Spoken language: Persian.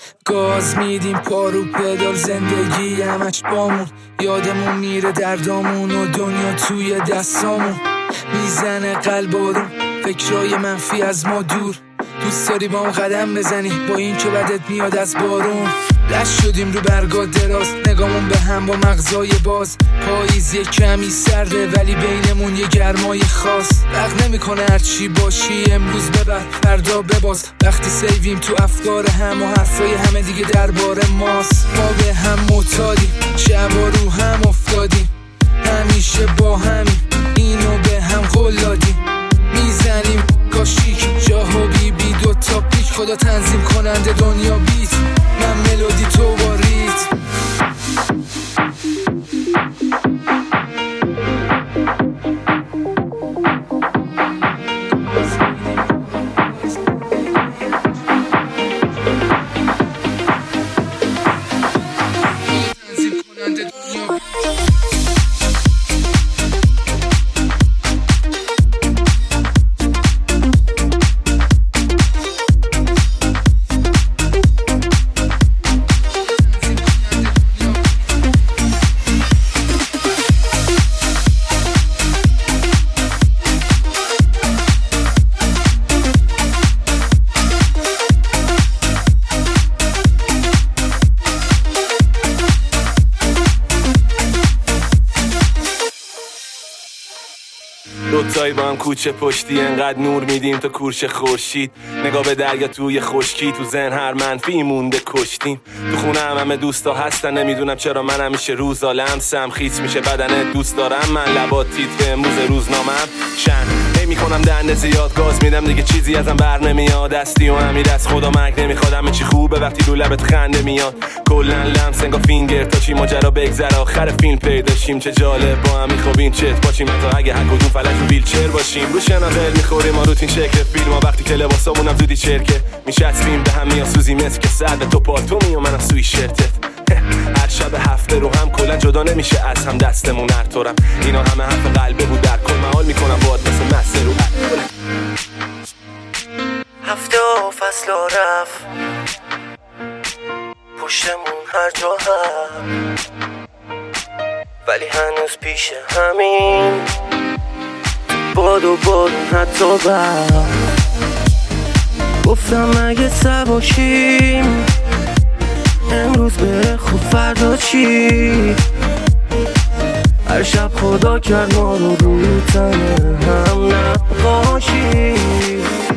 گاز میدیم پارو پدال، زندگی همش بامون، یادمون میره دردامون و دنیا توی دستامون. میزنه قلب آروم، فکرای منفی از ما دور، دوست داری با هم قدم بزنی با این که بدت میاد از بارون. لش شدیم رو برگا دراز، نگامون به هم با مغزای باز. پاییز یه کمی سرده ولی بینمون یه گرمای خاص. فرق نمیکنه هرچی باشی، امروز ببر فردا بباز. وقتی سیویم تو افکار هم و حرفای همه دیگه درباره ماست. ما به هم معتادیم، شبا رو هم افتادیم، همیشه با همیم، اینو به هم قول دادیم. میزنیم کاشیک جاها بی دوتا پیک، خدا تنظیم کننده دنیا بیت، من ملودی تو با ریت. دوتایی با هم کوچه پشتی، انقدر نور میدیم تا کورش خورشید. نگاه به دریا توی خشکی، تو ذهن هر منفی مونده کشتیم. تو خونه همه دوستا هستن، نمیدونم چرا من همیشه روزا لمسم. خیس میشه بدنت دوست دارم من، لبات تیتر امروز روزنامم شن. میکنم دنده زیاد گاز میدم دیگه چیزی ازم بر نمیاد. دستی و امیر از خدا مرگ نمیخواد، همه چی خوبه وقتی رو لبت خنده میاد. کلن لمس انگار فینگر تا چی ماجرا بگذره، آخر فیلم پیداشیم. چه جالب با هم میخوابیم چت باشیم، تا اگه هر کدوم فلج رو ویلچر باشیم. رو شناقل میخوریم ما روتین شکل فیلم ها، وقتی که لباسامونم زودی چرکه میشستیم به هم میاسوزی مثل که سر به تو پالتومی و منم سوی شرتت. هر شب هفته رو هم کلا جدا نمیشه از هم دستمون هر طورم. اینا همه حرف قلبه بود، در کل محال میکنم باید مثل مسته رو هفته و فصل و رفت پشتمون هر جا هم، ولی هنوز پیش همین باد و بارون حتی برم. گفتم اگه سباشیم امروز بره خوب فردا چی. هر شب خدا کرد ما رو تنه هم نقاشی.